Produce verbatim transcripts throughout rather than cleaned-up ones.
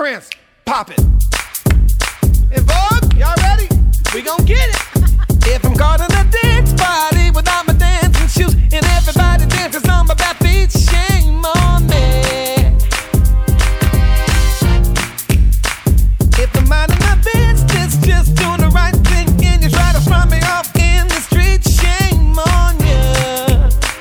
Prince, pop it. In Vogue, y'all ready? We gon' get it. If I'm caught in a dance party without my dancing shoes and everybody dances on my back feet, shame on me. If I'm minding my business, just doing the right thing, and you try to front me off in the street, shame on you.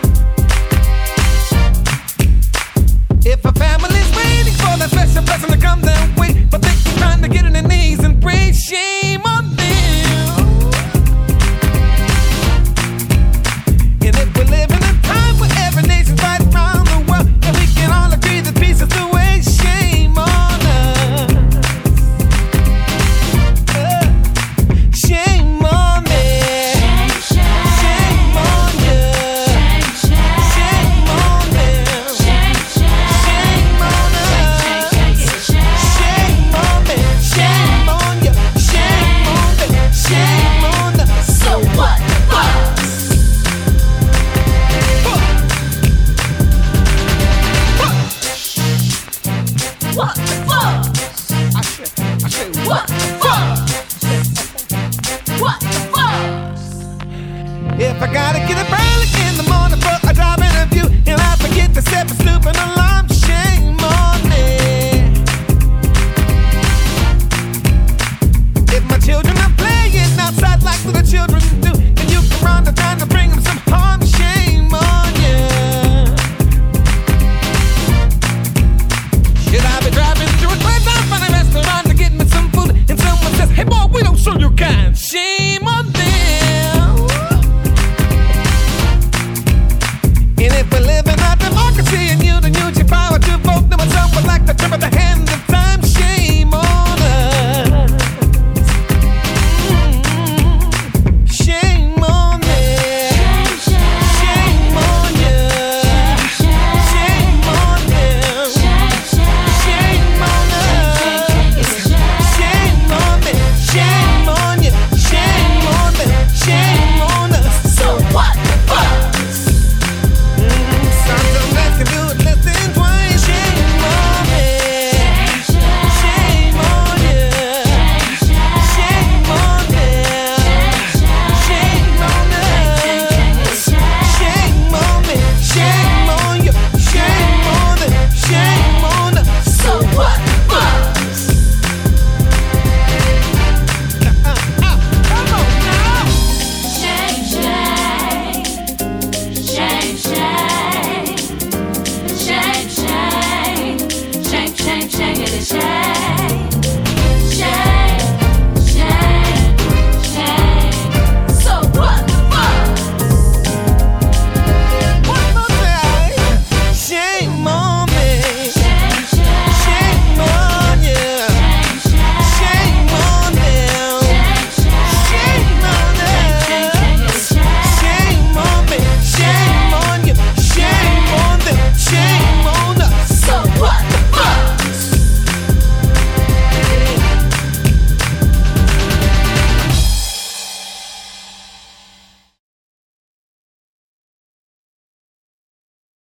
If a family's waiting for that special blessing to come their way, but they keep trying to get on their knees and pray, shame on them. And if we live in a time where every nation's right around the world, and we can all agree that peace is the way, shame on us. Uh, shame on me. Shame on you. Shame on them. Shame on us. Shame on me. Shame on you. Shame on them. Shame on us. So what the fuck? What the fuck? I said, I said, What the fuck? What the fuck? if I gotta get up early in the morning for a job interview, and I forget to step and snoop in the line.